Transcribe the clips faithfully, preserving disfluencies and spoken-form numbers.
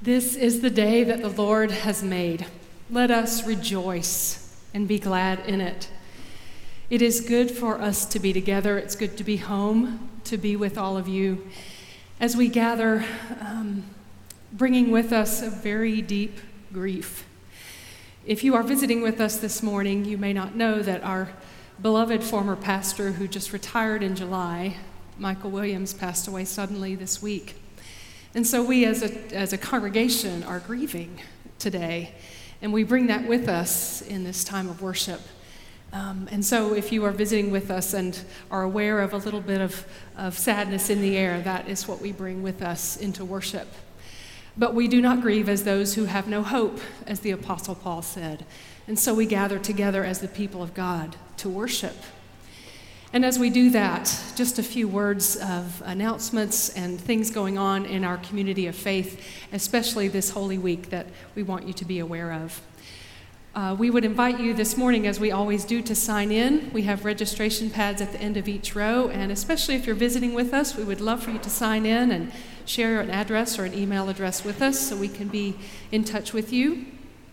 This is the day that the Lord has made. Let us rejoice and be glad in it. It is good for us to be together. It's good to be home, to be with all of you as we gather, um, bringing with us a very deep grief. If you are visiting with us this morning, you may not know that our beloved former pastor who just retired in July, Michael Williams, passed away suddenly this week. And so we as a, as a congregation are grieving today, and we bring that with us in this time of worship. Um, and so if you are visiting with us and are aware of a little bit of, of sadness in the air, that is what we bring with us into worship. But we do not grieve as those who have no hope, as the Apostle Paul said. And so we gather together as the people of God to worship. And as we do that, just a few words of announcements and things going on in our community of faith, especially this Holy Week that we want you to be aware of. Uh, we would invite you this morning, as we always do, to sign in. We have registration pads at the end of each row, and especially if you're visiting with us, we would love for you to sign in and share an address or an email address with us so we can be in touch with you.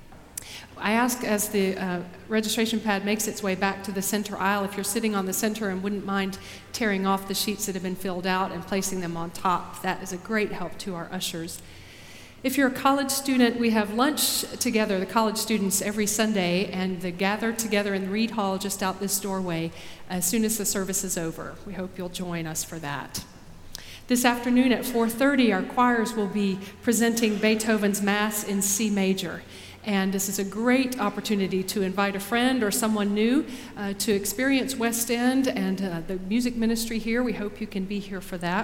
I ask, as the uh, registration pad makes its way back to the center aisle, if you're sitting on the center and wouldn't mind tearing off the sheets that have been filled out and placing them on top. That is a great help to our ushers. If you're a college student, we have lunch together, the college students, every Sunday, and they gather together in the Reed Hall just out this doorway as soon as the service is over. We hope you'll join us for that. This afternoon at four thirty, our choirs will be presenting Beethoven's Mass in C major. And this is a great opportunity to invite a friend or someone new uh, to experience West End and uh, the music ministry here. We hope you can be here for that.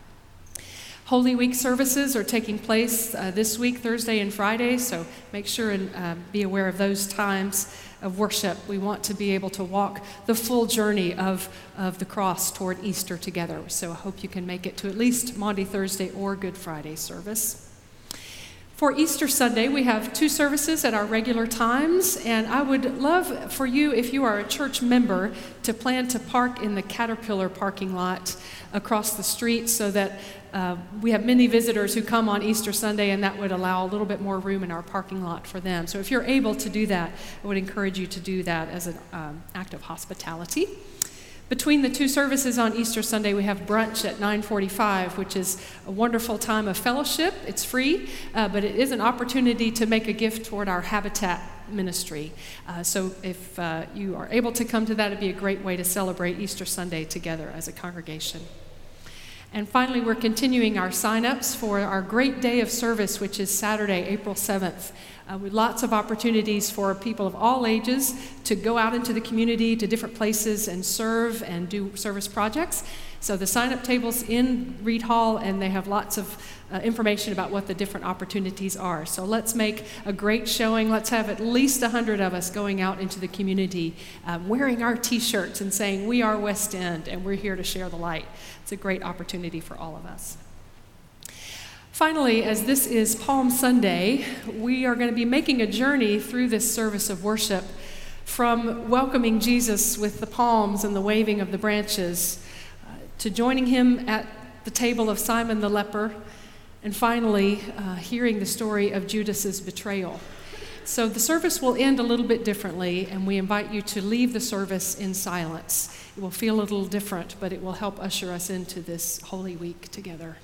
Holy Week services are taking place uh, this week, Thursday and Friday, so make sure and uh, be aware of those times of worship. We want to be able to walk the full journey of, of the cross toward Easter together, so I hope you can make it to at least Maundy Thursday or Good Friday service. For Easter Sunday, we have two services at our regular times, and I would love for you, if you are a church member, to plan to park in the Caterpillar parking lot across the street so that uh, we have many visitors who come on Easter Sunday, and that would allow a little bit more room in our parking lot for them. So if you're able to do that, I would encourage you to do that as an um, act of hospitality. Between the two services on Easter Sunday, we have brunch at nine forty-five, which is a wonderful time of fellowship. It's free, uh, but it is an opportunity to make a gift toward our Habitat ministry. Uh, so if uh, you are able to come to that, it'd be a great way to celebrate Easter Sunday together as a congregation. And finally, we're continuing our sign-ups for our great day of service, which is Saturday, April seventh. Uh, with lots of opportunities for people of all ages to go out into the community to different places and serve and do service projects. So the sign-up table's in Reed Hall, and they have lots of uh, information about what the different opportunities are. So let's make a great showing. Let's have at least one hundred of us going out into the community, um, wearing our T-shirts and saying, "We are West End, and we're here to share the light." It's a great opportunity for all of us. Finally, as this is Palm Sunday, we are going to be making a journey through this service of worship from welcoming Jesus with the palms and the waving of the branches uh, to joining him at the table of Simon the leper, and finally uh, hearing the story of Judas's betrayal. So the service will end a little bit differently, and we invite you to leave the service in silence. It will feel a little different, but it will help usher us into this Holy Week together.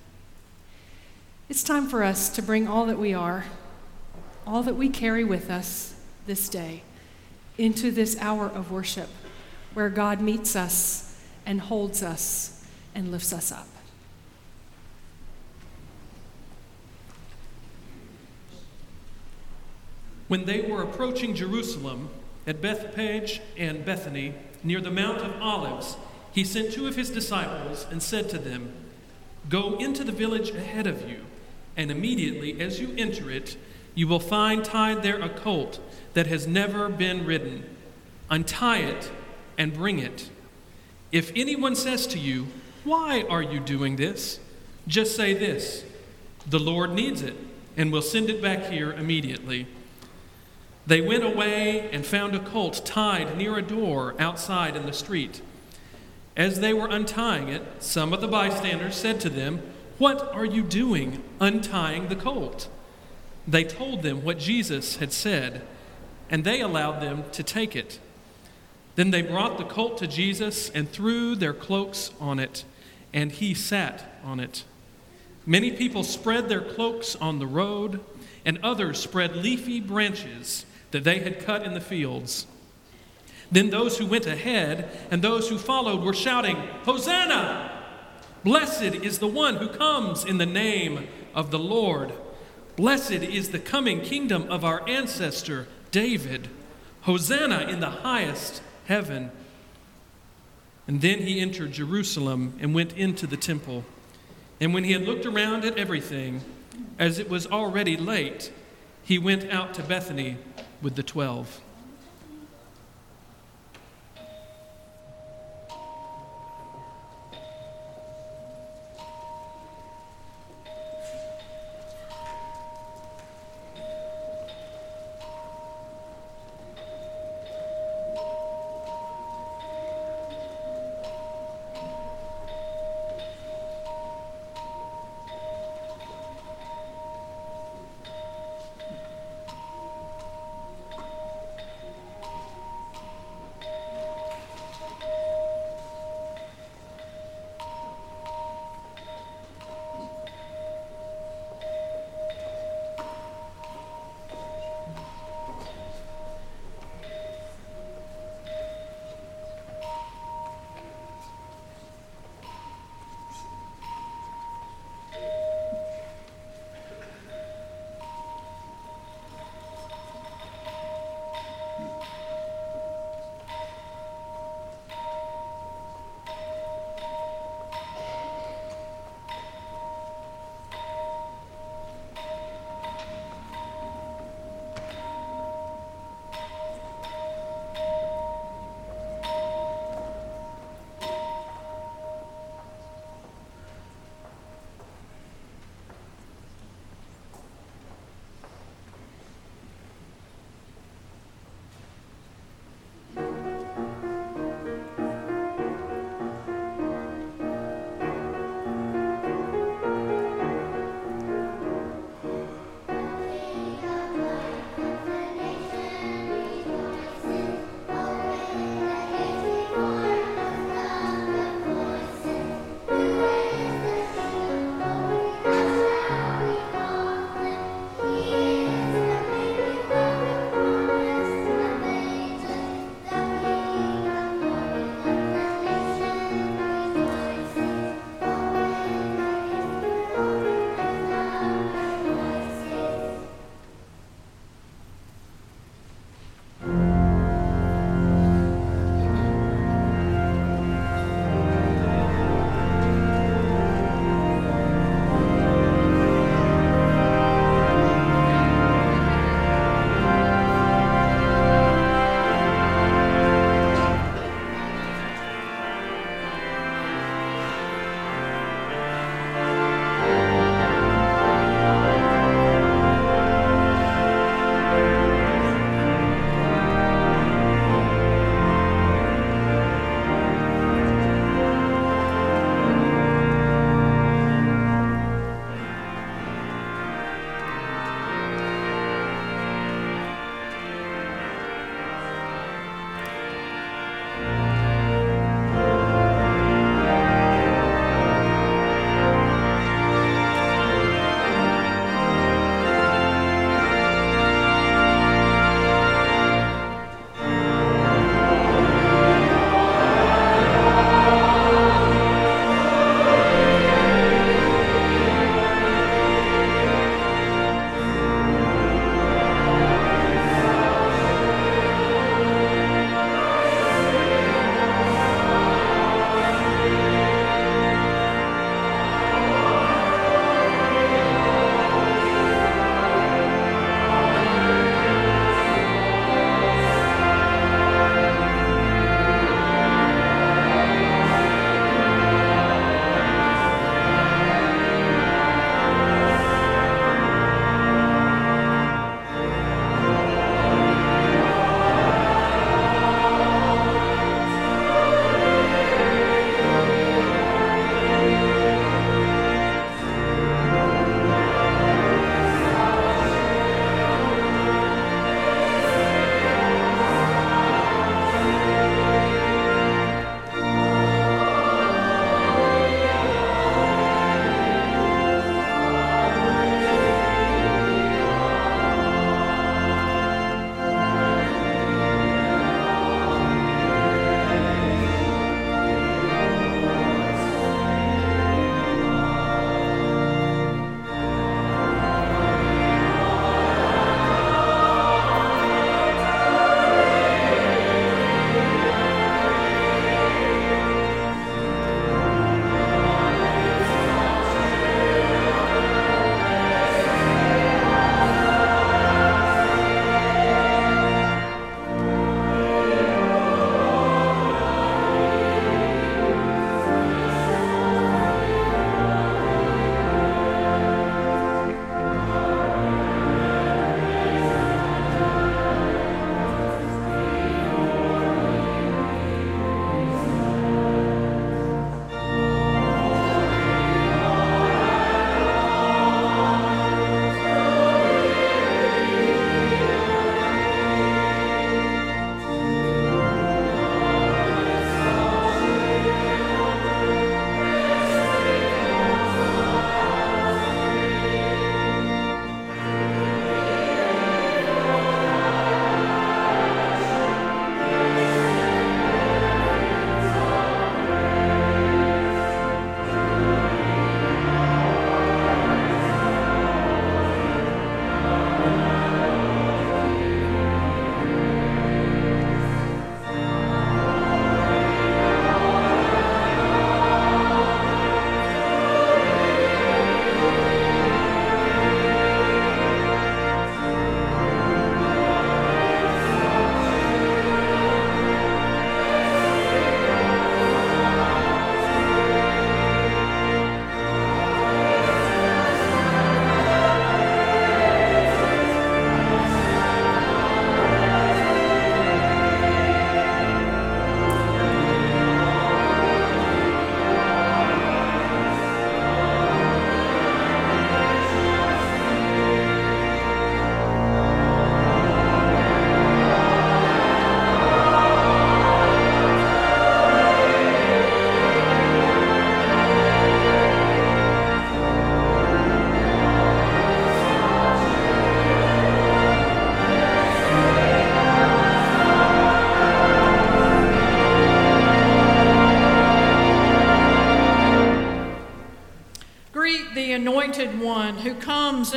It's time for us to bring all that we are, all that we carry with us this day, into this hour of worship where God meets us and holds us and lifts us up. When they were approaching Jerusalem, at Bethphage and Bethany, near the Mount of Olives, he sent two of his disciples and said to them, "Go into the village ahead of you, and immediately as you enter it, you will find tied there a colt that has never been ridden. Untie it and bring it. If anyone says to you, 'Why are you doing this?' just say this, 'The Lord needs it, and will send it back here immediately.'" They went away and found a colt tied near a door outside in the street. As they were untying it, some of the bystanders said to them, "What are you doing, untying the colt?" They told them what Jesus had said, and they allowed them to take it. Then they brought the colt to Jesus and threw their cloaks on it, and he sat on it. Many people spread their cloaks on the road, and others spread leafy branches that they had cut in the fields. Then those who went ahead and those who followed were shouting, "Hosanna! Blessed is the one who comes in the name of the Lord. Blessed is the coming kingdom of our ancestor David. Hosanna in the highest heaven." And then he entered Jerusalem and went into the temple. And when he had looked around at everything, as it was already late, he went out to Bethany with the twelve.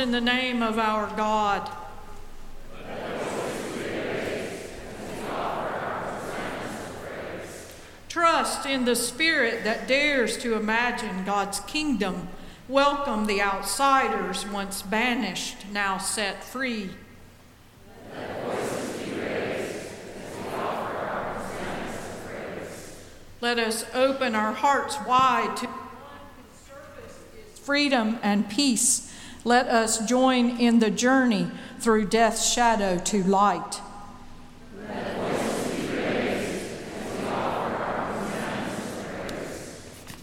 in the name of our God. Trust in the spirit that dares to imagine God's kingdom. Welcome the outsiders, once banished, now set free. Let voices be raised as we offer our hosannas of praise. Let us open our hearts wide to one whose service is freedom and peace. Let us join in the journey through death's shadow to light. Let voices be raised as we offer our hosannas of praise.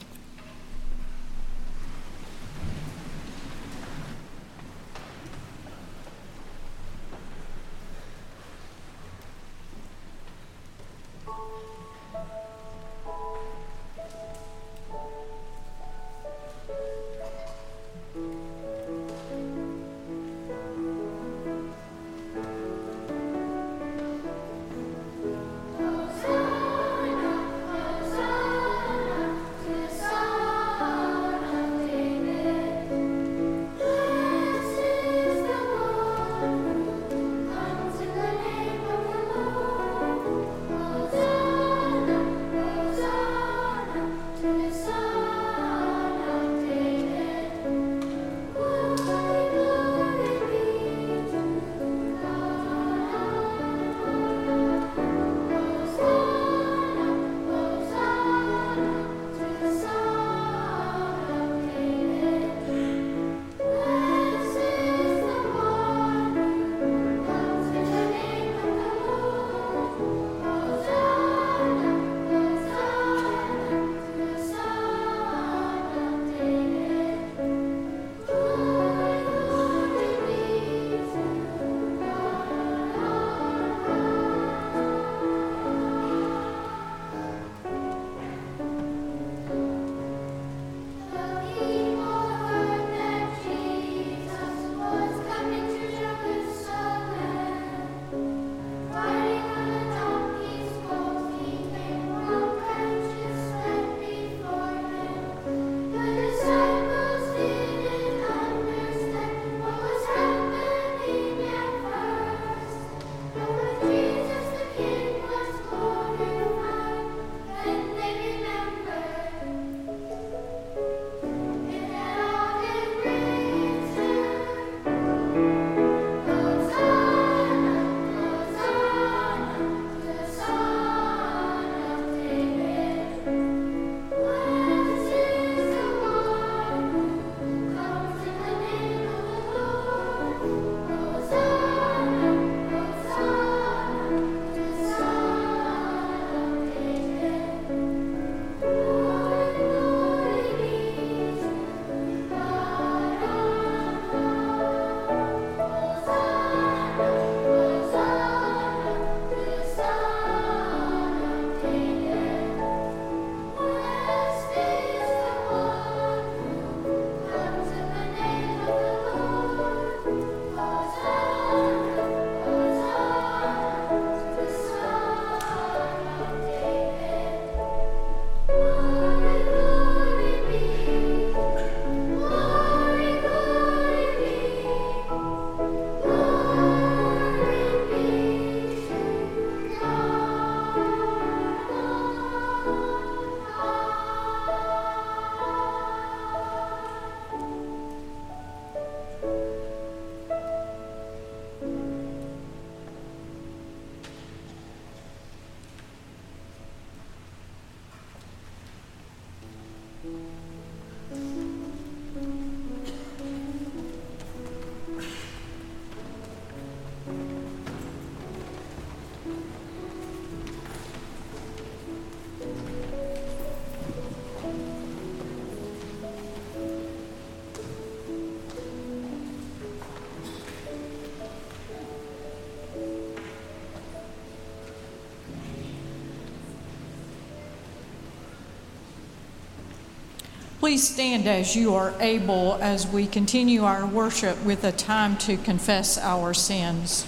Please stand as you are able as we continue our worship with a time to confess our sins.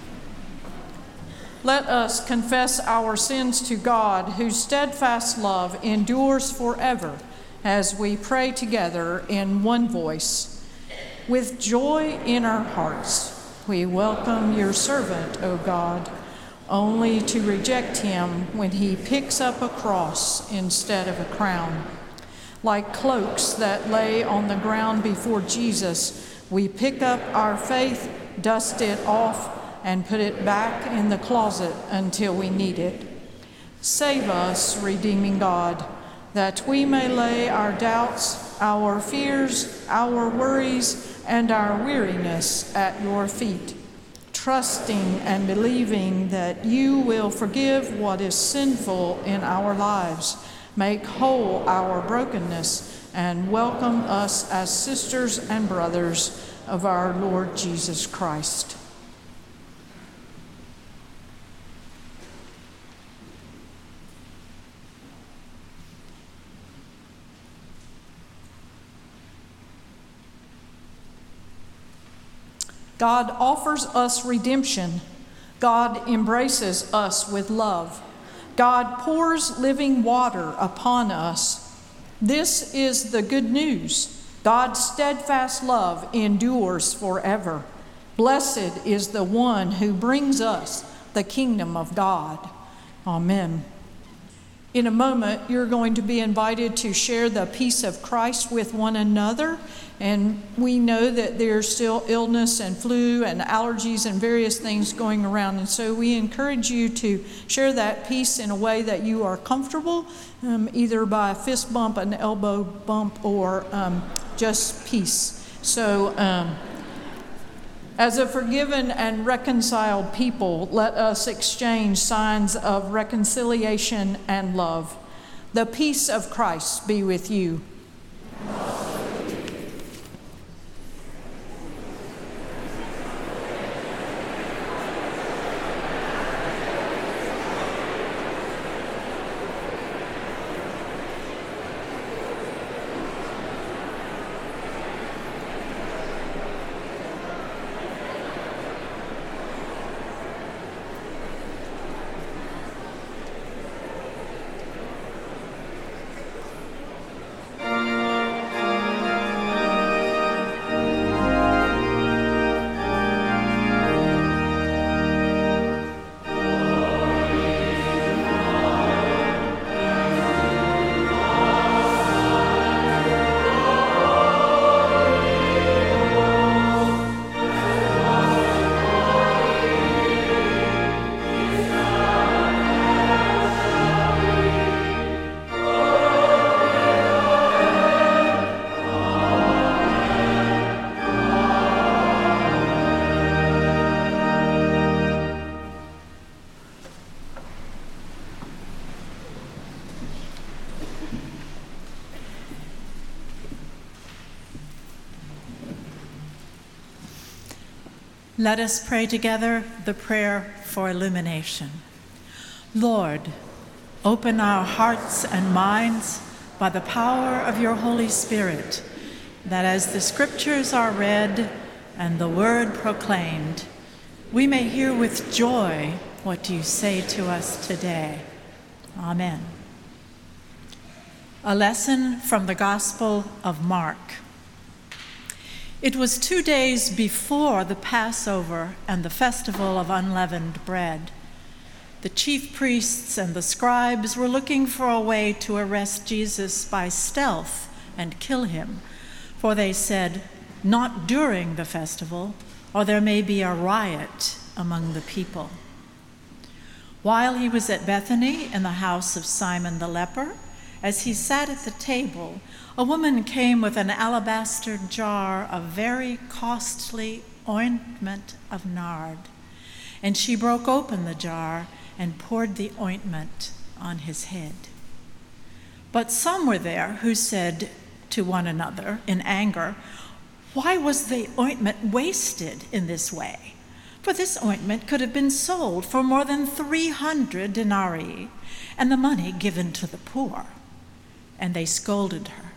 Let us confess our sins to God, whose steadfast love endures forever, as we pray together in one voice. With joy in our hearts, we welcome your servant, O God, only to reject him when he picks up a cross instead of a crown. Like cloaks that lay on the ground before Jesus, we pick up our faith, dust it off, and put it back in the closet until we need it. Save us, redeeming God, that we may lay our doubts, our fears, our worries, and our weariness at your feet, trusting and believing that you will forgive what is sinful in our lives, make whole our brokenness, and welcome us as sisters and brothers of our Lord Jesus Christ. God offers us redemption. God embraces us with love. God pours living water upon us. This is the good news. God's steadfast love endures forever. Blessed is the one who brings us the kingdom of God. Amen. In a moment, you're going to be invited to share the peace of Christ with one another. And we know that there's still illness and flu and allergies and various things going around. And so we encourage you to share that peace in a way that you are comfortable, um, either by a fist bump, an elbow bump, or um, just peace. So um, as a forgiven and reconciled people, let us exchange signs of reconciliation and love. The peace of Christ be with you. Let us pray together the prayer for illumination. Lord, open our hearts and minds by the power of your Holy Spirit, that as the scriptures are read and the word proclaimed, we may hear with joy what you say to us today. Amen. A lesson from the Gospel of Mark. It was two days before the Passover and the festival of unleavened bread. The chief priests and the scribes were looking for a way to arrest Jesus by stealth and kill him, for they said, "Not during the festival, or there may be a riot among the people." While he was at Bethany in the house of Simon the leper, as he sat at the table, a woman came with an alabaster jar of very costly ointment of nard, and she broke open the jar and poured the ointment on his head. But some were there who said to one another in anger, "Why was the ointment wasted in this way? For this ointment could have been sold for more than three hundred denarii, and the money given to the poor." And they scolded her.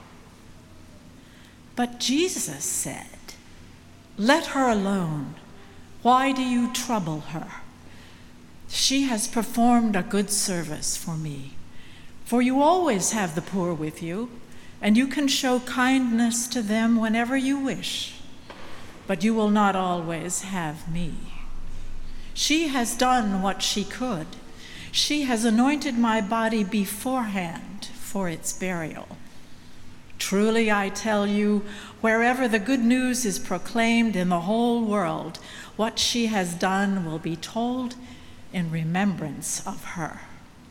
But Jesus said, "Let her alone. Why do you trouble her? She has performed a good service for me. For you always have the poor with you, and you can show kindness to them whenever you wish, but you will not always have me. She has done what she could. She has anointed my body beforehand for its burial. Truly, I tell you, wherever the good news is proclaimed in the whole world, what she has done will be told in remembrance of her."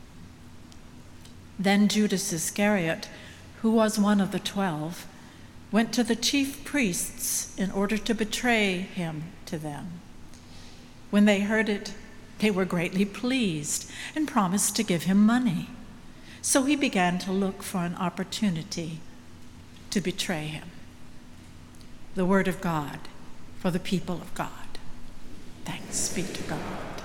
Then Judas Iscariot, who was one of the twelve, went to the chief priests in order to betray him to them. When they heard it, they were greatly pleased and promised to give him money. So he began to look for an opportunity to betray him. The word of God for the people of God. Thanks be to God.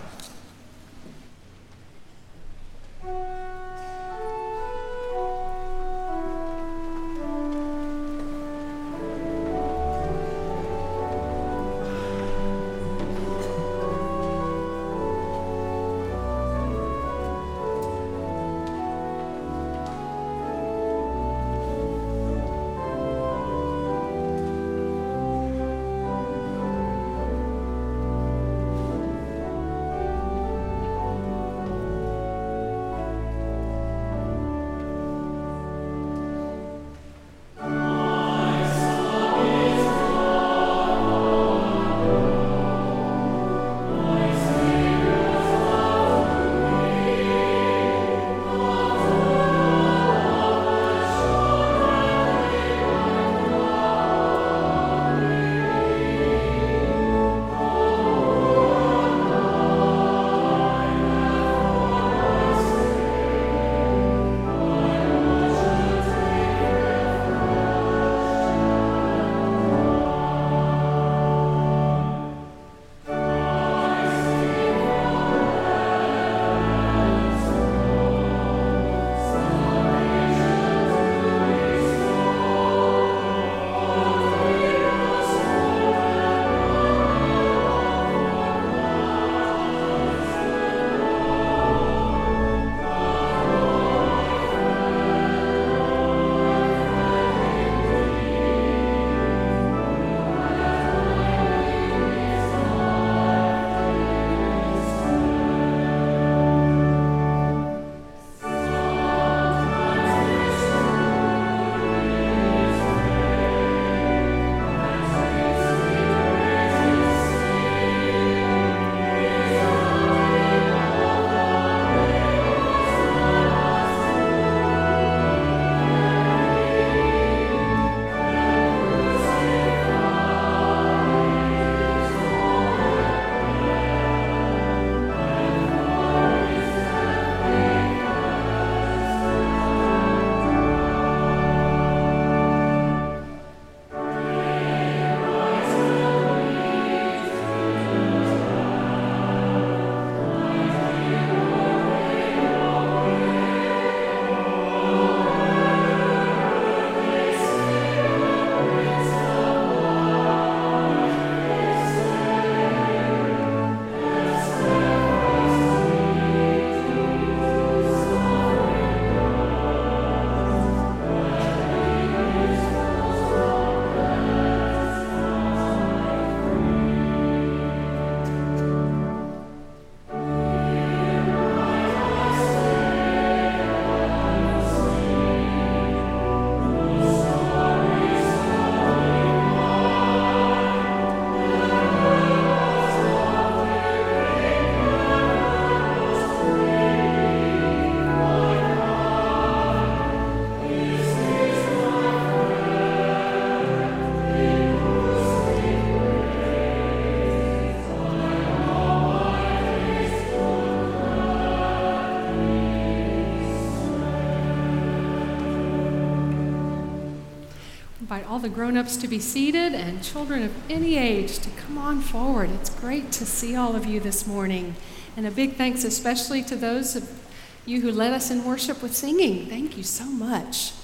invite all the grown-ups to be seated and children of any age to come on forward. It's great to see all of you this morning. And a big thanks especially to those of you who led us in worship with singing. Thank you so much.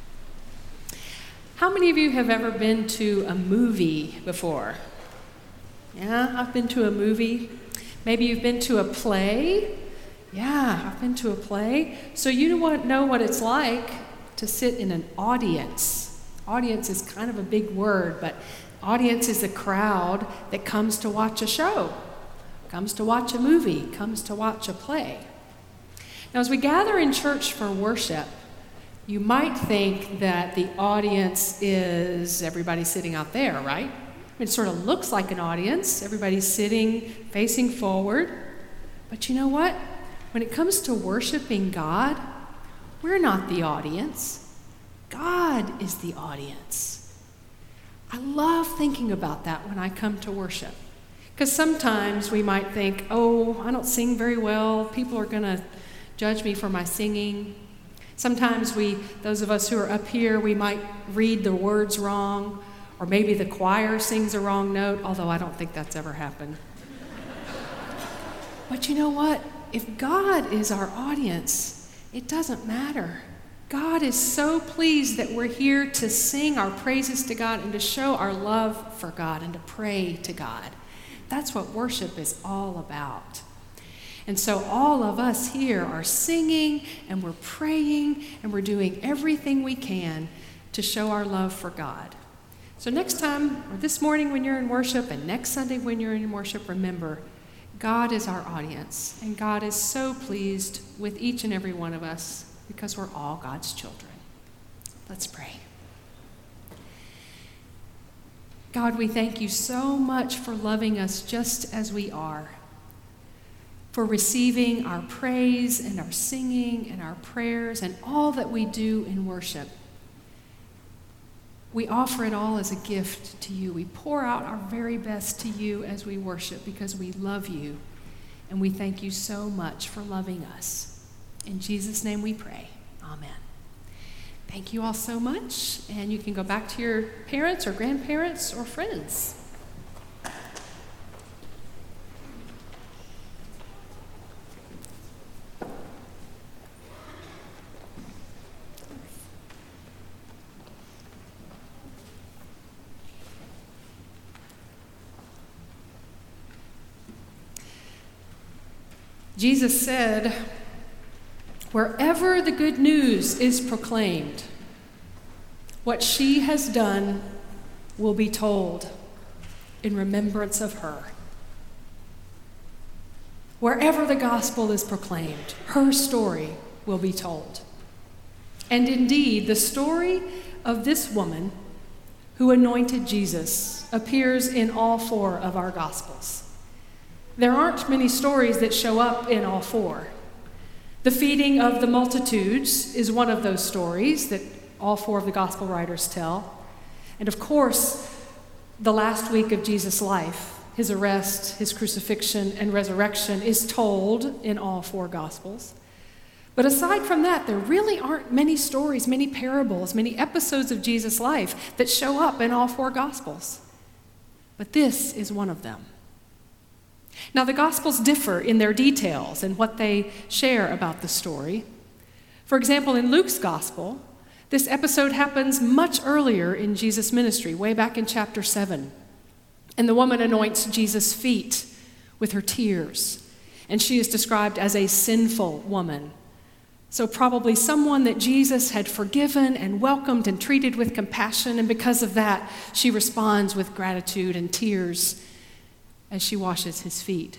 How many of you have ever been to a movie before? Yeah, I've been to a movie. Maybe you've been to a play. Yeah, I've been to a play. So you know what it's like to sit in an audience. Audience is kind of a big word, but audience is a crowd that comes to watch a show, comes to watch a movie, comes to watch a play. Now, as we gather in church for worship, you might think that the audience is everybody sitting out there, right? It sort of looks like an audience. Everybody's sitting, facing forward. But you know what? When it comes to worshiping God, we're not the audience. God is the audience. I love thinking about that when I come to worship. Because sometimes we might think, oh, I don't sing very well. People are going to judge me for my singing. Sometimes we, those of us who are up here, we might read the words wrong. Or maybe the choir sings a wrong note, although I don't think that's ever happened. But you know what? If God is our audience, it doesn't matter. God is so pleased that we're here to sing our praises to God and to show our love for God and to pray to God. That's what worship is all about. And so all of us here are singing and we're praying and we're doing everything we can to show our love for God. So next time, or this morning when you're in worship, and next Sunday when you're in worship, remember, God is our audience, and God is so pleased with each and every one of us because we're all God's children. Let's pray. God, we thank you so much for loving us just as we are, for receiving our praise and our singing and our prayers and all that we do in worship. We offer it all as a gift to you. We pour out our very best to you as we worship because we love you, and we thank you so much for loving us. In Jesus' name we pray. Amen. Thank you all so much, and you can go back to your parents or grandparents or friends. Jesus said, wherever the good news is proclaimed, what she has done will be told in remembrance of her. Wherever the gospel is proclaimed, her story will be told. And indeed, the story of this woman who anointed Jesus appears in all four of our gospels. There aren't many stories that show up in all four. The feeding of the multitudes is one of those stories that all four of the gospel writers tell. And of course, the last week of Jesus' life, his arrest, his crucifixion, and resurrection is told in all four gospels. But aside from that, there really aren't many stories, many parables, many episodes of Jesus' life that show up in all four gospels. But this is one of them. Now, the Gospels differ in their details and what they share about the story. For example, in Luke's Gospel, this episode happens much earlier in Jesus' ministry, way back in chapter seven. And the woman anoints Jesus' feet with her tears, and she is described as a sinful woman. So probably someone that Jesus had forgiven and welcomed and treated with compassion, and because of that, she responds with gratitude and tears as she washes his feet.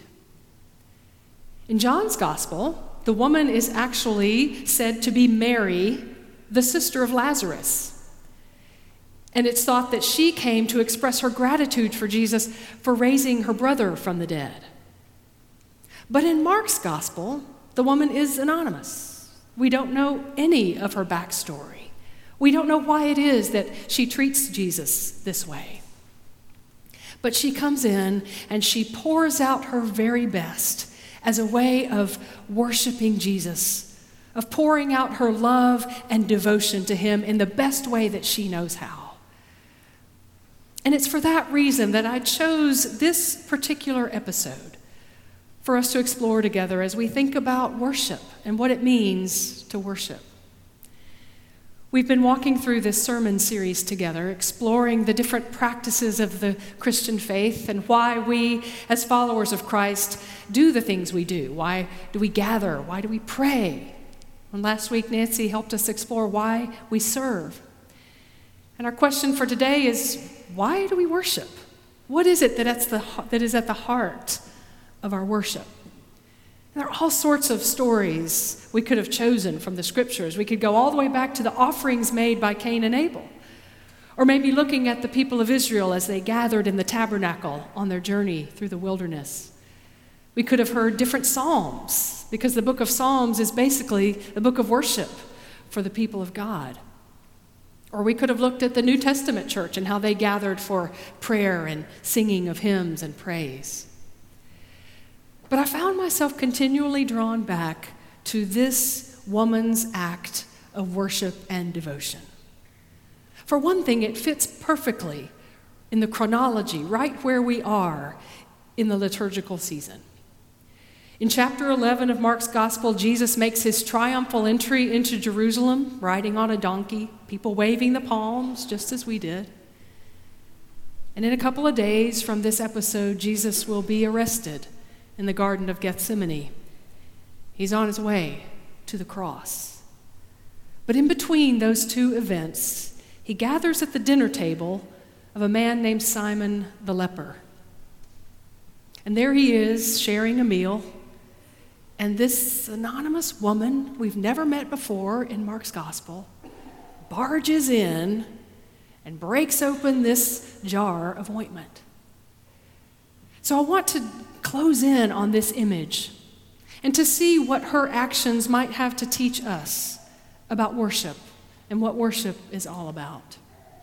In John's Gospel, the woman is actually said to be Mary, the sister of Lazarus. And it's thought that she came to express her gratitude for Jesus for raising her brother from the dead. But in Mark's Gospel, the woman is anonymous. We don't know any of her backstory. We don't know why it is that she treats Jesus this way. But she comes in and she pours out her very best as a way of worshiping Jesus, of pouring out her love and devotion to him in the best way that she knows how. And it's for that reason that I chose this particular episode for us to explore together as we think about worship and what it means to worship. We've been walking through this sermon series together, exploring the different practices of the Christian faith and why we, as followers of Christ, do the things we do. Why do we gather? Why do we pray? And last week, Nancy helped us explore why we serve. And our question for today is, why do we worship? What is it that, that's the, that is at the heart of our worship? And there are all sorts of stories we could have chosen from the scriptures. We could go all the way back to the offerings made by Cain and Abel, or maybe looking at the people of Israel as they gathered in the tabernacle on their journey through the wilderness. We could have heard different psalms, because the book of Psalms is basically the book of worship for the people of God. Or we could have looked at the New Testament church and how they gathered for prayer and singing of hymns and praise. But I found myself continually drawn back to this woman's act of worship and devotion. For one thing, it fits perfectly in the chronology, right where we are in the liturgical season. In chapter eleven of Mark's Gospel, Jesus makes his triumphal entry into Jerusalem, riding on a donkey, people waving the palms, just as we did. And in a couple of days from this episode, Jesus will be arrested in the Garden of Gethsemane. He's on his way to the cross. But in between those two events, he gathers at the dinner table of a man named Simon the leper. And there he is, sharing a meal. And this anonymous woman we've never met before in Mark's Gospel barges in and breaks open this jar of ointment. So I want to close in on this image and to see what her actions might have to teach us about worship and what worship is all about.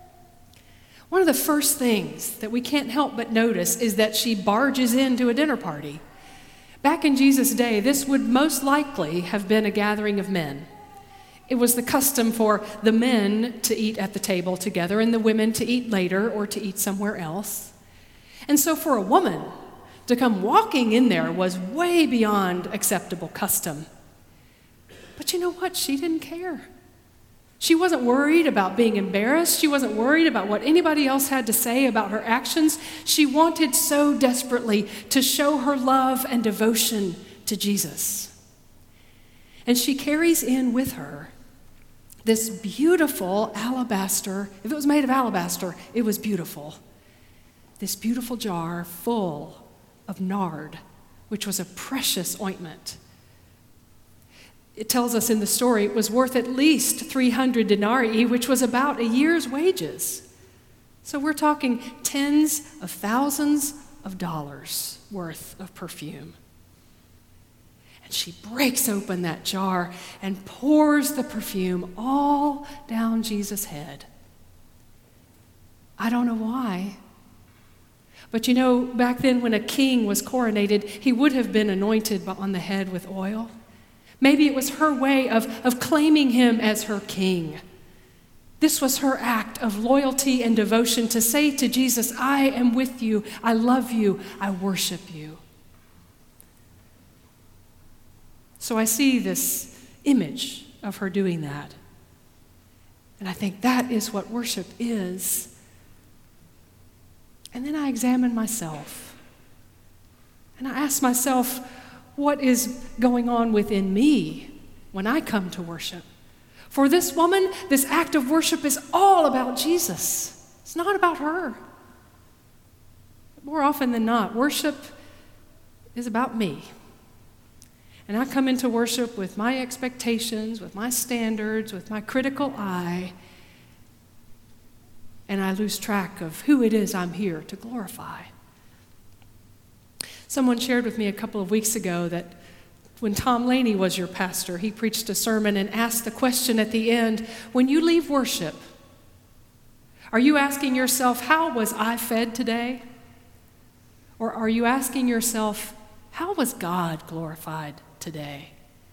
One of the first things that we can't help but notice is that she barges into a dinner party. Back in Jesus' day, this would most likely have been a gathering of men. It was the custom for the men to eat at the table together and the women to eat later or to eat somewhere else. And so for a woman to come walking in there was way beyond acceptable custom. But you know what? She didn't care. She wasn't worried about being embarrassed. She wasn't worried about what anybody else had to say about her actions. She wanted so desperately to show her love and devotion to Jesus. And she carries in with her this beautiful alabaster. If it was made of alabaster, it was beautiful. This beautiful jar full of nard, which was a precious ointment. It tells us in the story it was worth at least three hundred denarii, which was about a year's wages. So we're talking tens of thousands of dollars worth of perfume. And she breaks open that jar and pours the perfume all down Jesus' head. I don't know why. But you know, back then when a king was coronated, he would have been anointed on the head with oil. Maybe it was her way of, of claiming him as her king. This was her act of loyalty and devotion to say to Jesus, I am with you, I love you, I worship you. So I see this image of her doing that. And I think that is what worship is. And then I examine myself. And I ask myself, what is going on within me when I come to worship? For this woman, this act of worship is all about Jesus. It's not about her. More often than not, worship is about me. And I come into worship with my expectations, with my standards, with my critical eye, and I lose track of who it is I'm here to glorify. Someone shared with me a couple of weeks ago that when Tom Laney was your pastor, he preached a sermon and asked the question at the end, when you leave worship, are you asking yourself, how was I fed today? Or are you asking yourself, how was God glorified today?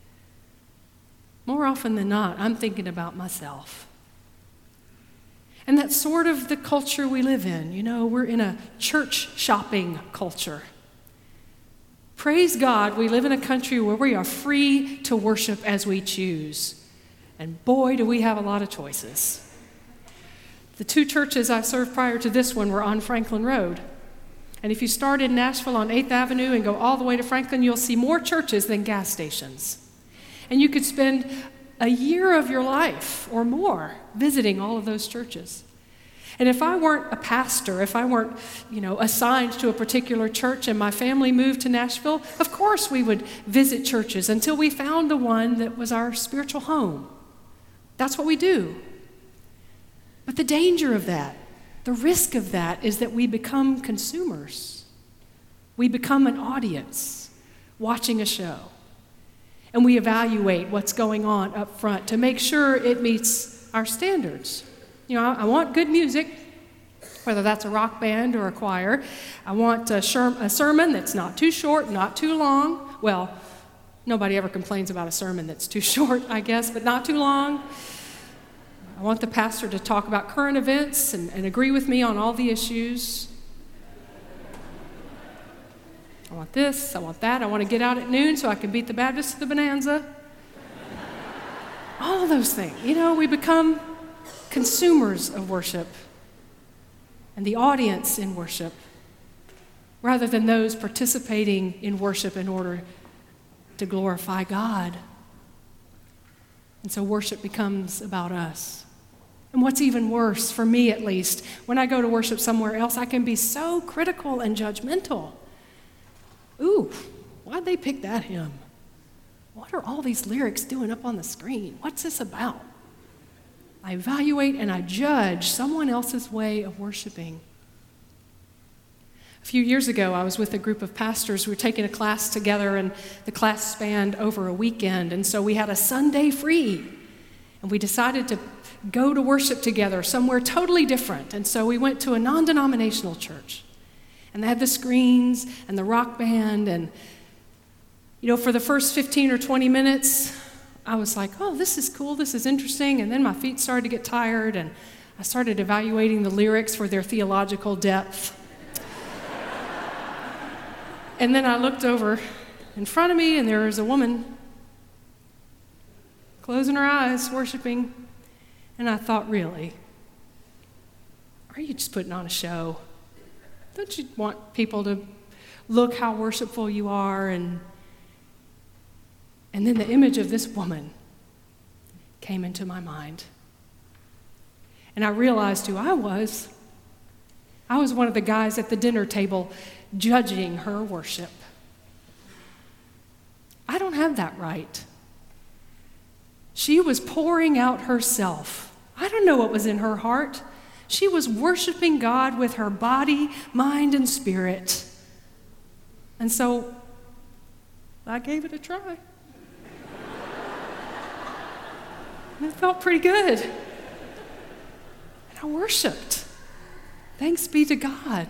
More often than not, I'm thinking about myself. And that's sort of the culture we live in. You know, we're in a church shopping culture. Praise God, we live in a country where we are free to worship as we choose. And boy, do we have a lot of choices. The two churches I served prior to this one were on Franklin Road. And if you start in Nashville on eighth Avenue and go all the way to Franklin, you'll see more churches than gas stations. And you could spend a year of your life or more visiting all of those churches. And if I weren't a pastor, if I weren't, you know, assigned to a particular church and my family moved to Nashville, of course we would visit churches until we found the one that was our spiritual home. That's what we do. But the danger of that, the risk of that, is that we become consumers. We become an audience watching a show. And we evaluate what's going on up front to make sure it meets our standards. You know, I want good music, whether that's a rock band or a choir. I want a, sher- a sermon that's not too short, not too long. Well, nobody ever complains about a sermon that's too short, I guess, but not too long. I want the pastor to talk about current events and, and agree with me on all the issues. I want this, I want that. I want to get out at noon so I can beat the Baptist to the Bonanza. All of those things. You know, we become consumers of worship and the audience in worship rather than those participating in worship in order to glorify God. And so worship becomes about us. And what's even worse, for me at least, when I go to worship somewhere else, I can be so critical and judgmental. Ooh, why'd they pick that hymn? What are all these lyrics doing up on the screen? What's this about? I evaluate and I judge someone else's way of worshiping. A few years ago, I was with a group of pastors. We were taking a class together, and the class spanned over a weekend, and so we had a Sunday free. And we decided to go to worship together somewhere totally different. And so we went to a non-denominational church. And they had the screens and the rock band, and, you know, for the first fifteen or twenty minutes, I was like, oh, this is cool, this is interesting. And then my feet started to get tired, and I started evaluating the lyrics for their theological depth. And then I looked over in front of me, and there was a woman closing her eyes, worshiping. And I thought, really? Are you just putting on a show? Don't you want people to look how worshipful you are? And And then the image of this woman came into my mind. And I realized who I was. I was one of the guys at the dinner table judging her worship. I don't have that right. She was pouring out herself. I don't know what was in her heart. She was worshiping God with her body, mind, and spirit. And so I gave it a try. And it felt pretty good. And I worshiped. Thanks be to God.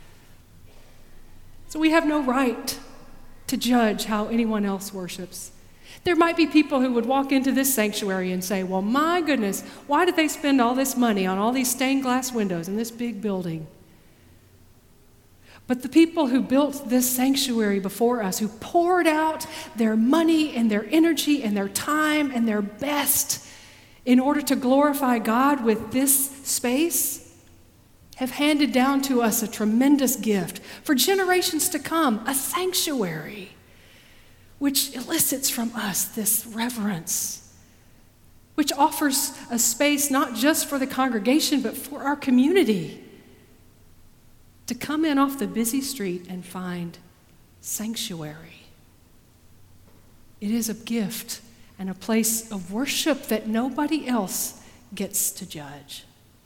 So we have no right to judge how anyone else worships. There might be people who would walk into this sanctuary and say, well, my goodness, why did they spend all this money on all these stained glass windows in this big building? But the people who built this sanctuary before us, who poured out their money and their energy and their time and their best in order to glorify God with this space, have handed down to us a tremendous gift for generations to come, a sanctuary, which elicits from us this reverence, which offers a space not just for the congregation, but for our community to come in off the busy street and find sanctuary. It is a gift and a place of worship that nobody else gets to judge.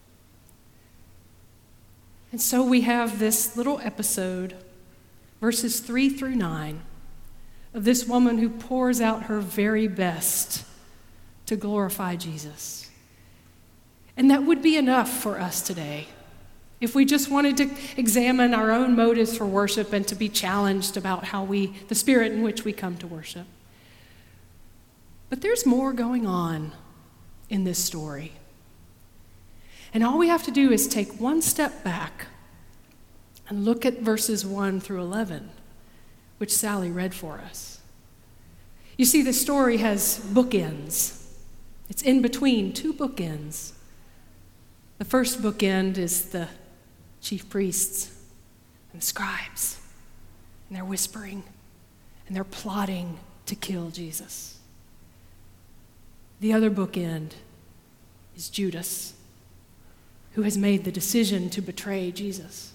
And so we have this little episode, verses three through nine, of this woman who pours out her very best to glorify Jesus. And that would be enough for us today. If we just wanted to examine our own motives for worship and to be challenged about how we, the spirit in which we come to worship. But there's more going on in this story. And all we have to do is take one step back and look at verses one through eleven, which Sally read for us. You see, the story has bookends. It's in between two bookends. The first bookend is the chief priests and the scribes, and they're whispering, and they're plotting to kill Jesus. The other bookend is Judas, who has made the decision to betray Jesus.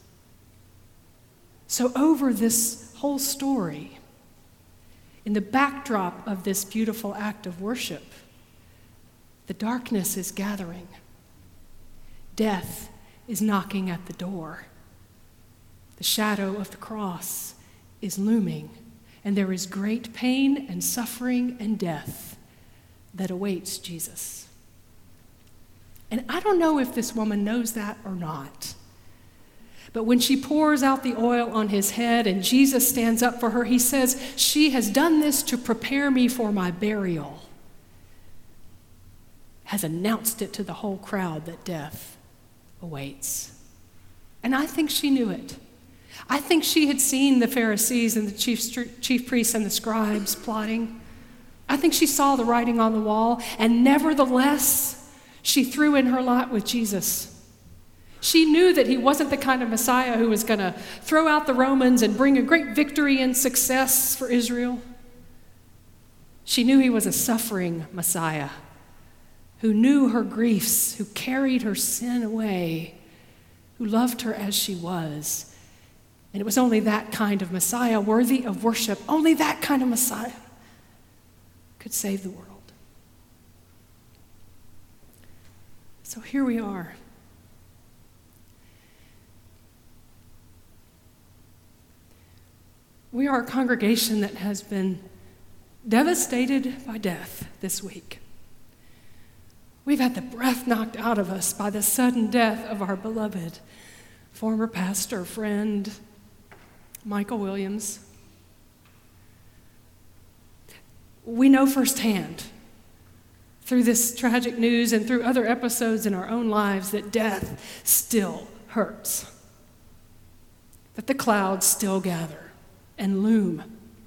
So over this whole story, in the backdrop of this beautiful act of worship, the darkness is gathering. Death is knocking at the door. The shadow of the cross is looming, and there is great pain and suffering and death that awaits Jesus. And I don't know if this woman knows that or not. But when she pours out the oil on his head and Jesus stands up for her, he says, "She has done this to prepare me for my burial." Has announced it to the whole crowd that death awaits. And I think she knew it. I think she had seen the Pharisees and the chief, chief priests and the scribes plotting. I think she saw the writing on the wall, and nevertheless, she threw in her lot with Jesus. She knew that he wasn't the kind of Messiah who was going to throw out the Romans and bring a great victory and success for Israel. She knew he was a suffering Messiah who knew her griefs, who carried her sin away, who loved her as she was. And it was only that kind of Messiah, worthy of worship, only that kind of Messiah could save the world. So here we are. We are a congregation that has been devastated by death this week. We've had the breath knocked out of us by the sudden death of our beloved former pastor, friend, Michael Williams. We know firsthand through this tragic news and through other episodes in our own lives that death still hurts, that the clouds still gather and loom.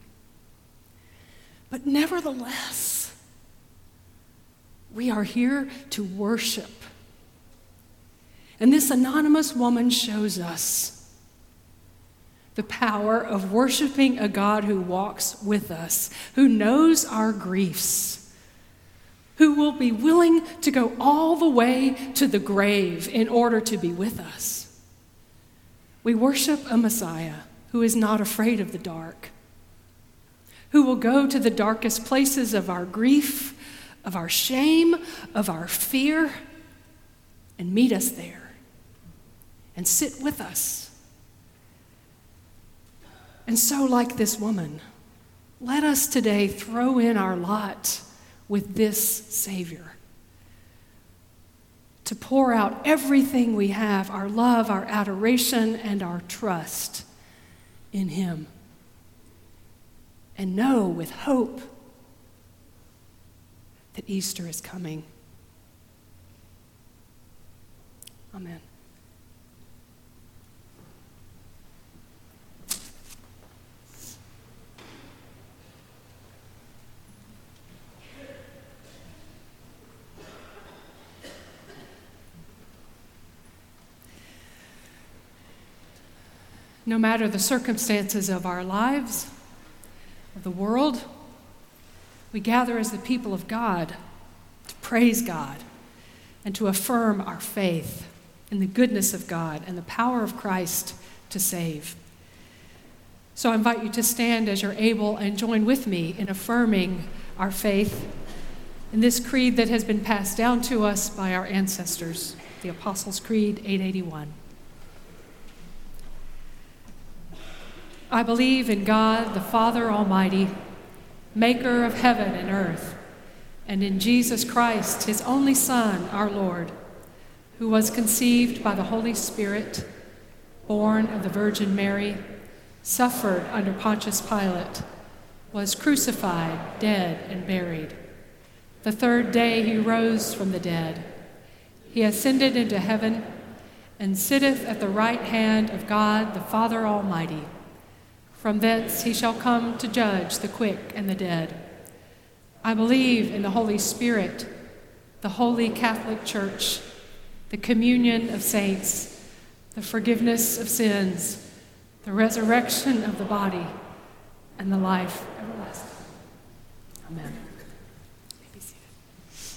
But nevertheless, we are here to worship. And this anonymous woman shows us the power of worshiping a God who walks with us, who knows our griefs, who will be willing to go all the way to the grave in order to be with us. We worship a Messiah who is not afraid of the dark, who will go to the darkest places of our grief, of our shame, of our fear, and meet us there and sit with us. And so, like this woman, let us today throw in our lot with this Savior, to pour out everything we have, our love, our adoration, and our trust in Him. And know with hope that Easter is coming. Amen. No matter the circumstances of our lives, of the world, we gather as the people of God to praise God and to affirm our faith in the goodness of God and the power of Christ to save. So I invite you to stand as you're able and join with me in affirming our faith in this creed that has been passed down to us by our ancestors, the Apostles' Creed eight eighty-one. I believe in God, the Father Almighty, maker of heaven and earth, and in Jesus Christ, his only Son, our Lord, who was conceived by the Holy Spirit, born of the Virgin Mary, suffered under Pontius Pilate, was crucified, dead, and buried. The third day he rose from the dead. He ascended into heaven and sitteth at the right hand of God, the Father Almighty. From thence he shall come to judge the quick and the dead. I believe in the Holy Spirit, the holy Catholic Church, the communion of saints, the forgiveness of sins, the resurrection of the body, and the life everlasting. Amen. You may be seated.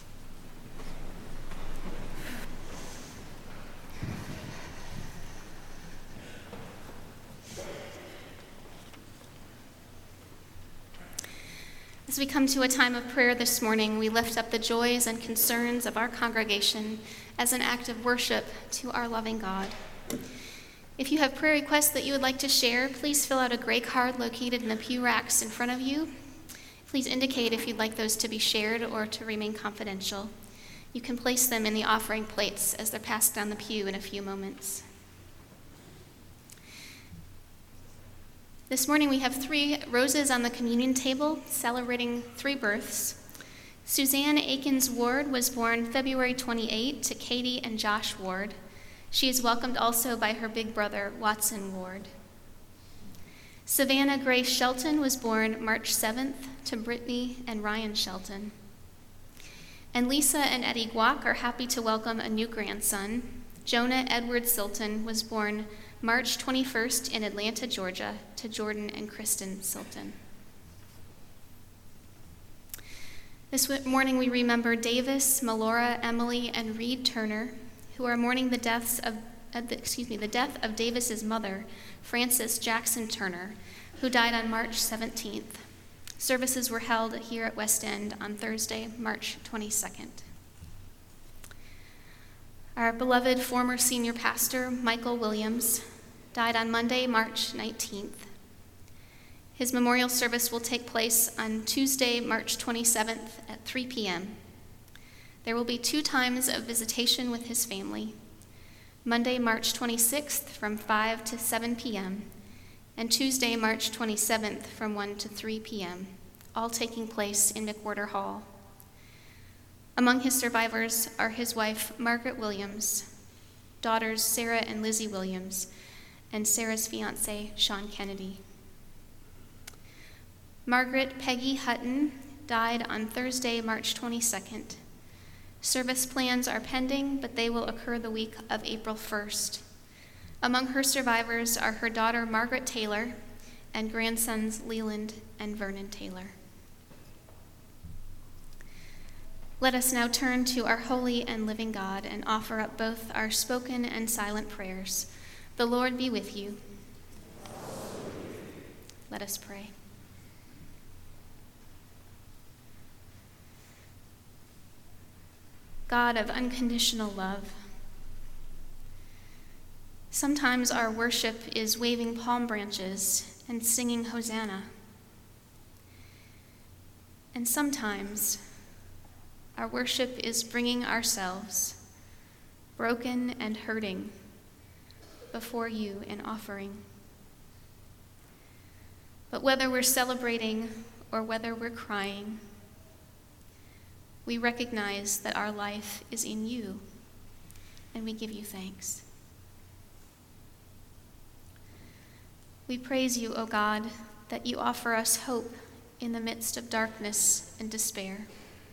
As we come to a time of prayer this morning, we lift up the joys and concerns of our congregation as an act of worship to our loving God. If you have prayer requests that you would like to share, please fill out a gray card located in the pew racks in front of you. Please indicate if you'd like those to be shared or to remain confidential. You can place them in the offering plates as they're passed down the pew in a few moments. This morning we have three roses on the communion table celebrating three births. Suzanne Akins Ward was born February twenty-eighth to Katie and Josh Ward. She is welcomed also by her big brother, Watson Ward. Savannah Grace Shelton was born March seventh to Brittany and Ryan Shelton. And Lisa and Eddie Guac are happy to welcome a new grandson. Jonah Edward Silton was born March twenty-first in Atlanta, Georgia, to Jordan and Kristen Silton. This morning we remember Davis, Melora, Emily, and Reed Turner, who are mourning the deaths of, uh, the, excuse me, the death of Davis's mother, Frances Jackson Turner, who died on March seventeenth. Services were held here at West End on Thursday, March twenty-second. Our beloved former senior pastor, Michael Williams, died on Monday, March nineteenth. His memorial service will take place on Tuesday, March twenty-seventh at three p.m. There will be two times of visitation with his family, Monday, March twenty-sixth from five to seven p.m., and Tuesday, March twenty-seventh from one to three p.m., all taking place in McWhorter Hall. Among his survivors are his wife, Margaret Williams, daughters Sarah and Lizzie Williams, and Sarah's fiancé, Sean Kennedy. Margaret Peggy Hutton died on Thursday, March twenty-second. Service plans are pending, but they will occur the week of April first. Among her survivors are her daughter, Margaret Taylor, and grandsons Leland and Vernon Taylor. Let us now turn to our holy and living God and offer up both our spoken and silent prayers. The Lord be with you. Let us pray. God of unconditional love, sometimes our worship is waving palm branches and singing Hosanna. And sometimes our worship is bringing ourselves, broken and hurting, before you in offering. But whether we're celebrating or whether we're crying, we recognize that our life is in you, and we give you thanks. We praise you, O God, that you offer us hope in the midst of darkness and despair.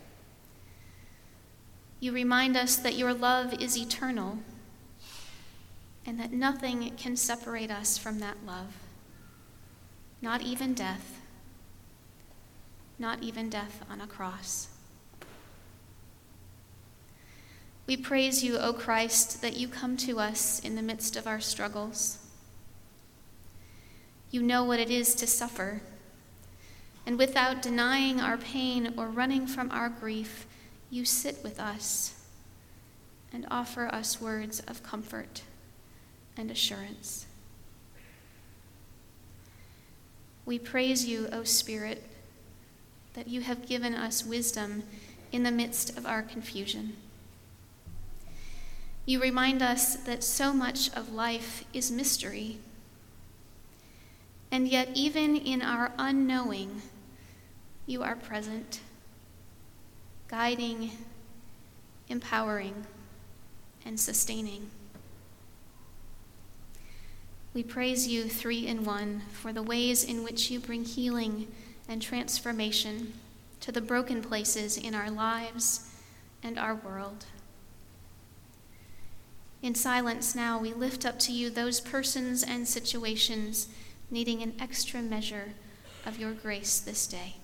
You remind us that your love is eternal and that nothing can separate us from that love, not even death, not even death on a cross. We praise you, O Christ, that you come to us in the midst of our struggles. You know what it is to suffer, and without denying our pain or running from our grief, you sit with us and offer us words of comfort and assurance. We praise you, O Spirit, that you have given us wisdom in the midst of our confusion. You remind us that so much of life is mystery, and yet even in our unknowing, you are present, guiding, empowering, and sustaining. We praise you, three in one, for the ways in which you bring healing and transformation to the broken places in our lives and our world. In silence now, we lift up to you those persons and situations needing an extra measure of your grace this day.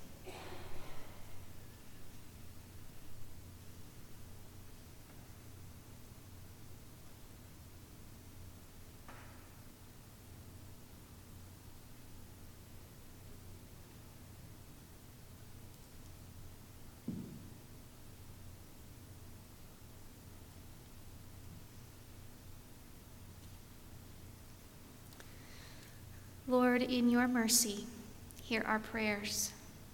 Lord, in your mercy, hear our prayers.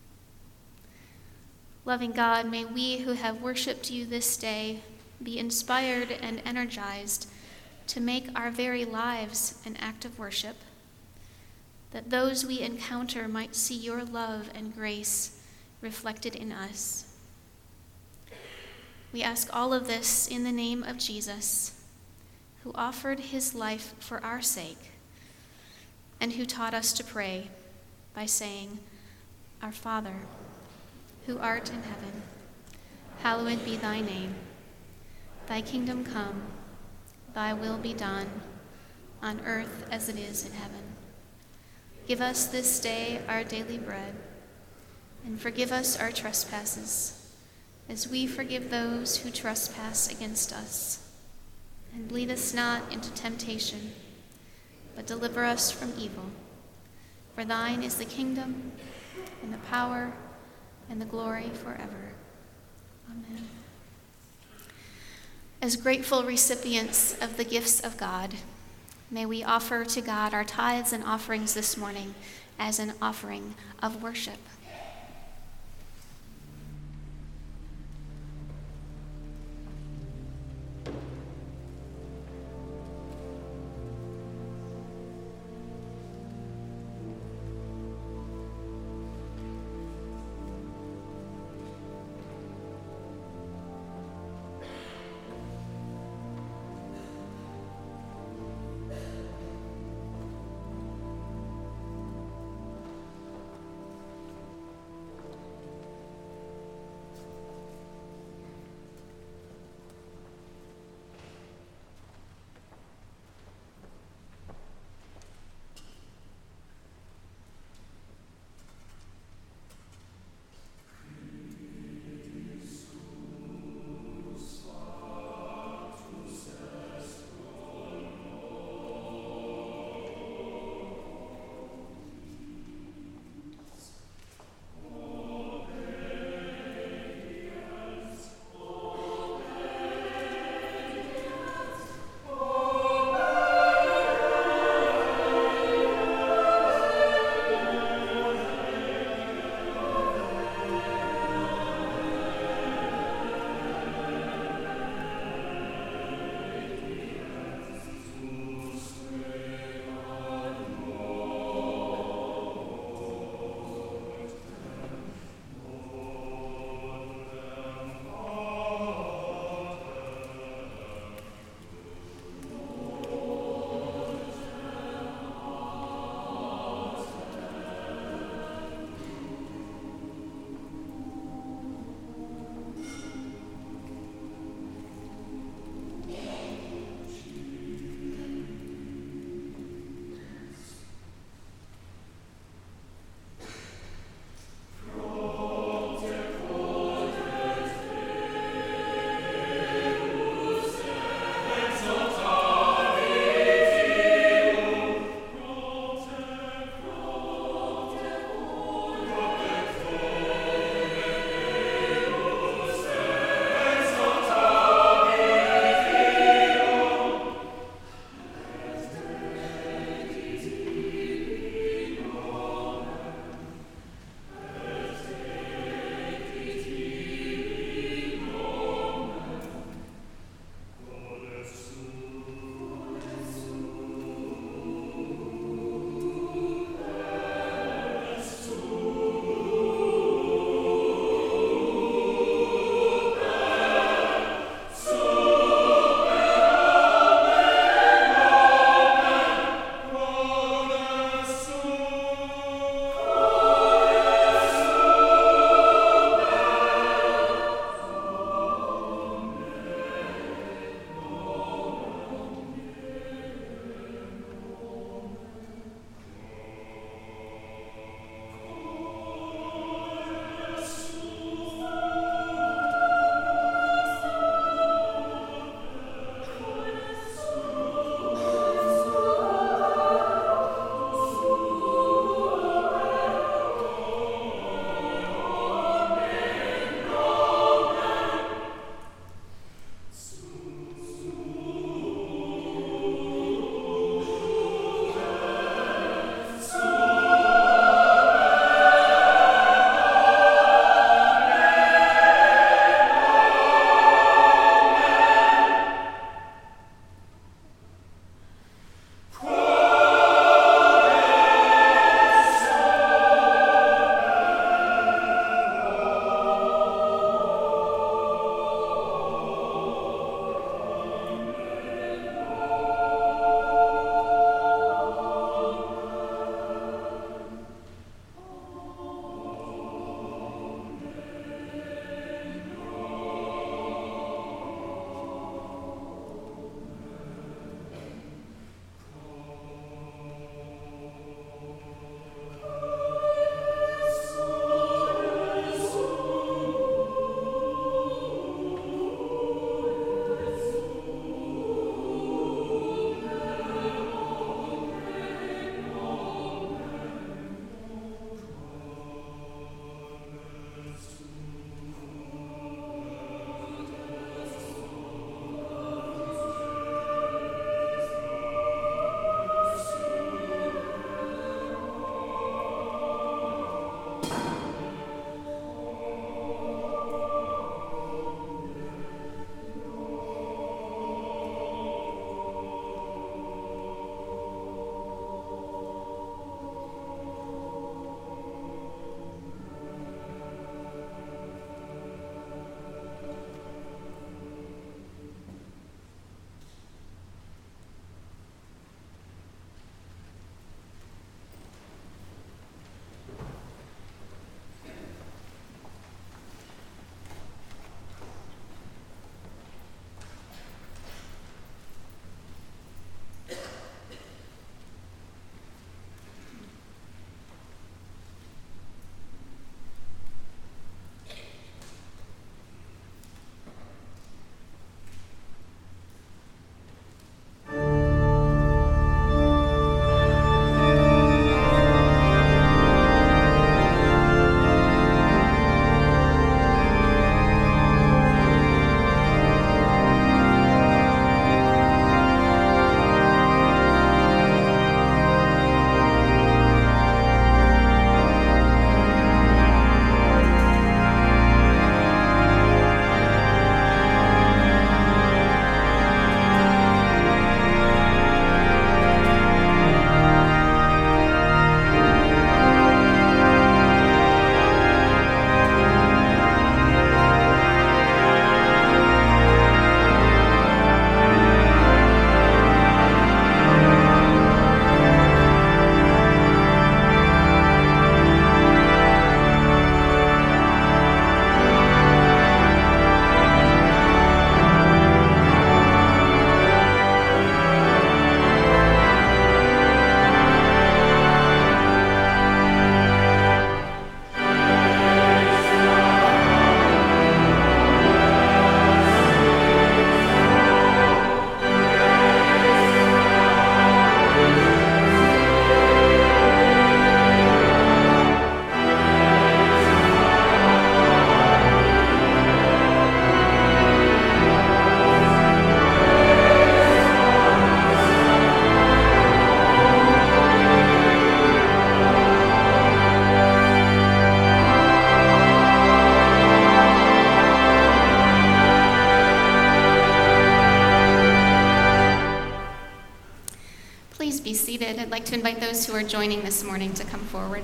Loving God, may we who have worshiped you this day be inspired and energized to make our very lives an act of worship, that those we encounter might see your love and grace reflected in us. We ask all of this in the name of Jesus, who offered his life for our sake and who taught us to pray by saying, Our Father, who art in heaven, hallowed be thy name. Thy kingdom come, thy will be done, on earth as it is in heaven. Give us this day our daily bread, and forgive us our trespasses, as we forgive those who trespass against us. And lead us not into temptation, but deliver us from evil. For thine is the kingdom, and the power, and the glory forever. Amen. As grateful recipients of the gifts of God, may we offer to God our tithes and offerings this morning as an offering of worship. invite those who are joining this morning to come forward.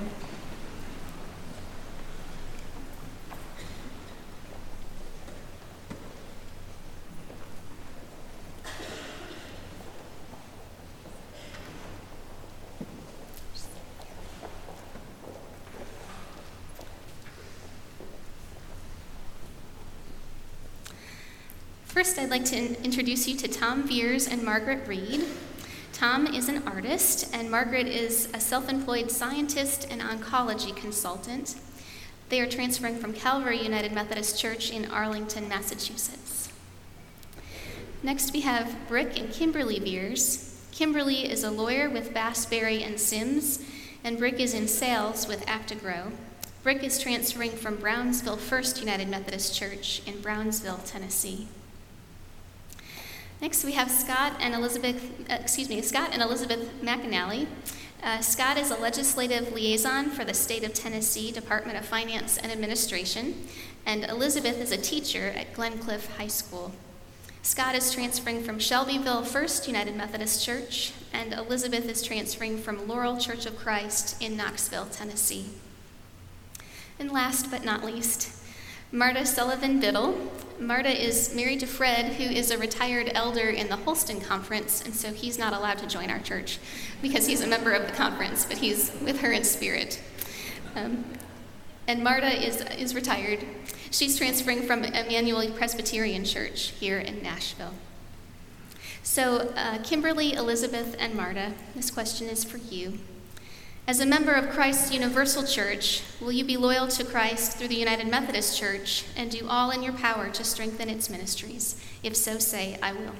First, I'd like to in- introduce you to Tom Veers and Margaret Reed. Tom is an artist, and Margaret is a self-employed scientist and oncology consultant. They are transferring from Calvary United Methodist Church in Arlington, Massachusetts. Next, we have Brick and Kimberly Veers. Kimberly is a lawyer with Bass, Berry and Sims, and Brick is in sales with Actigrow. Brick is transferring from Brownsville First United Methodist Church in Brownsville, Tennessee. Next, we have Scott and Elizabeth, uh, excuse me, Scott and Elizabeth McAnally. Uh, Scott is a legislative liaison for the state of Tennessee Department of Finance and Administration, and Elizabeth is a teacher at Glencliff High School. Scott is transferring from Shelbyville First United Methodist Church, and Elizabeth is transferring from Laurel Church of Christ in Knoxville, Tennessee. And last but not least, Marta Sullivan Biddle. Marta is married to Fred, who is a retired elder in the Holston Conference, and so he's not allowed to join our church because he's a member of the conference, but he's with her in spirit. Um, and Marta is, is retired. She's transferring from Emmanuel Presbyterian Church here in Nashville. So, uh, Kimberly, Elizabeth, and Marta, this question is for you. As a member of Christ's Universal Church, will you be loyal to Christ through the United Methodist Church and do all in your power to strengthen its ministries? If so, say, I will.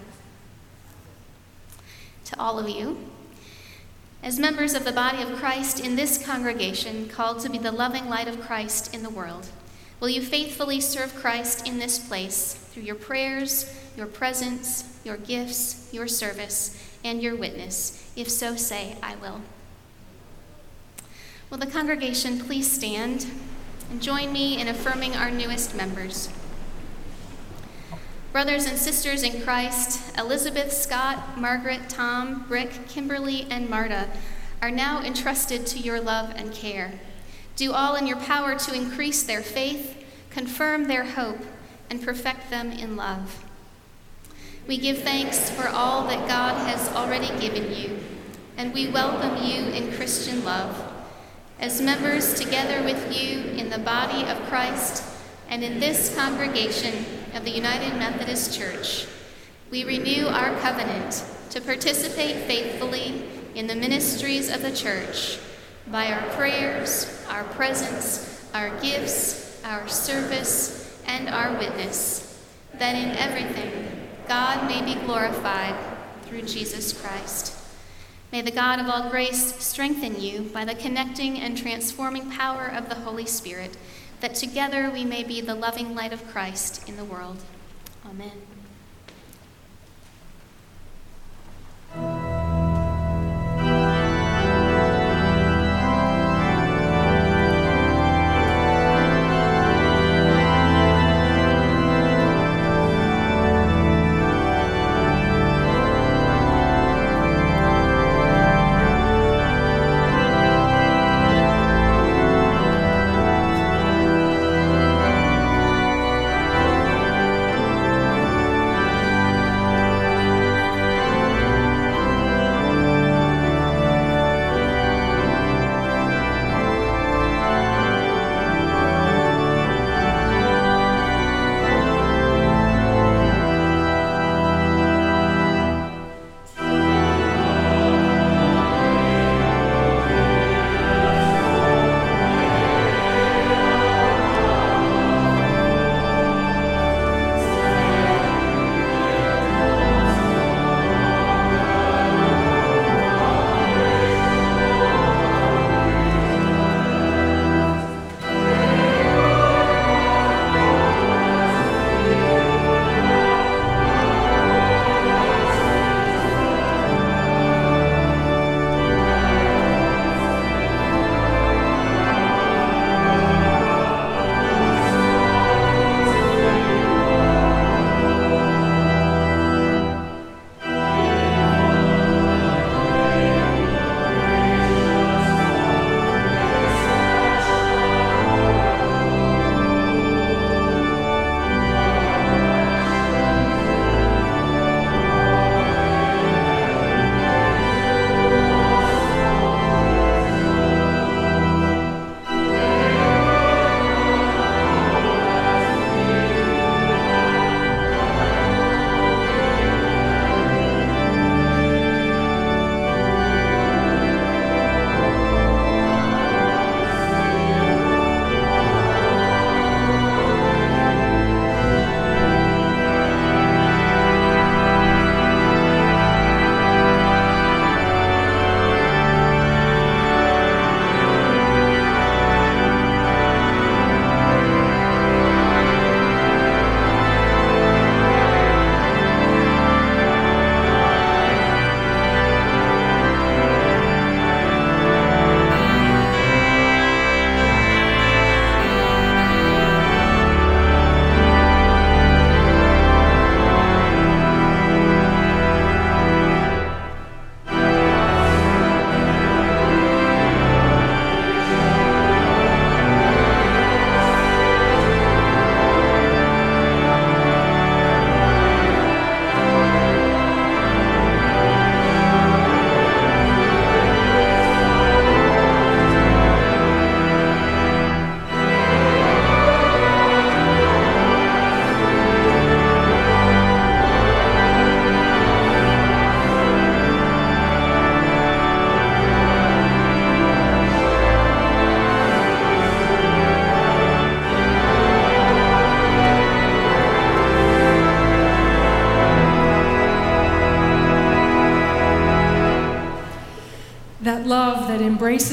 To all of you, as members of the body of Christ in this congregation, called to be the loving light of Christ in the world, will you faithfully serve Christ in this place through your prayers, your presence, your gifts, your service, and your witness? If so, say, I will. Will the congregation please stand and join me in affirming our newest members? Brothers and sisters in Christ, Elizabeth, Scott, Margaret, Tom, Brick, Kimberly, and Marta are now entrusted to your love and care. Do all in your power to increase their faith, confirm their hope, and perfect them in love. We give thanks for all that God has already given you, and we welcome you in Christian love. As members together with you in the body of Christ and in this congregation of the United Methodist Church, we renew our covenant to participate faithfully in the ministries of the church by our prayers, our presence, our gifts, our service, and our witness, that in everything God may be glorified through Jesus Christ. May the God of all grace strengthen you by the connecting and transforming power of the Holy Spirit, that together we may be the loving light of Christ in the world. Amen.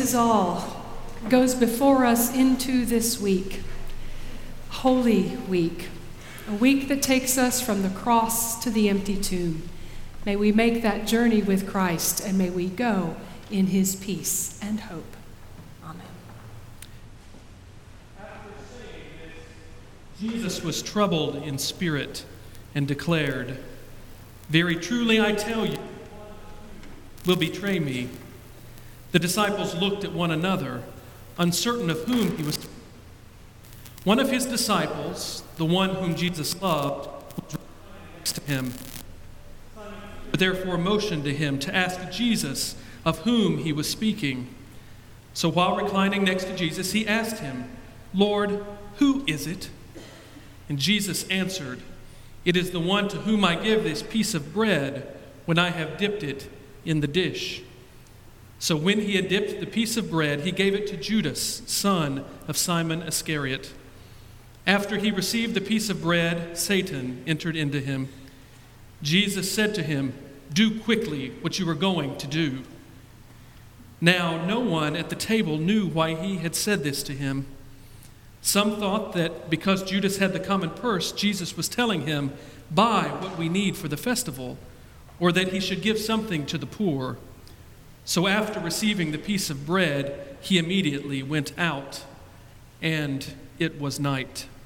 is all, goes before us into this week, Holy Week, a week that takes us from the cross to the empty tomb. May we make that journey with Christ, and may we go in his peace and hope. Amen. After saying this, Jesus was troubled in spirit and declared, "Very truly I tell you, will betray me." The disciples looked at one another, uncertain of whom he was. One of his disciples, the one whom Jesus loved, was next to him. Therefore motioned to him to ask Jesus of whom he was speaking. So while reclining next to Jesus, he asked him, "Lord, who is it?" And Jesus answered, "It is the one to whom I give this piece of bread when I have dipped it in the dish." So when he had dipped the piece of bread, he gave it to Judas, son of Simon Iscariot. After he received the piece of bread, Satan entered into him. Jesus said to him, "Do quickly what you are going to do." Now no one at the table knew why he had said this to him. Some thought that because Judas had the common purse, Jesus was telling him, "Buy what we need for the festival," or that he should give something to the poor. So after receiving the piece of bread, he immediately went out, and it was night.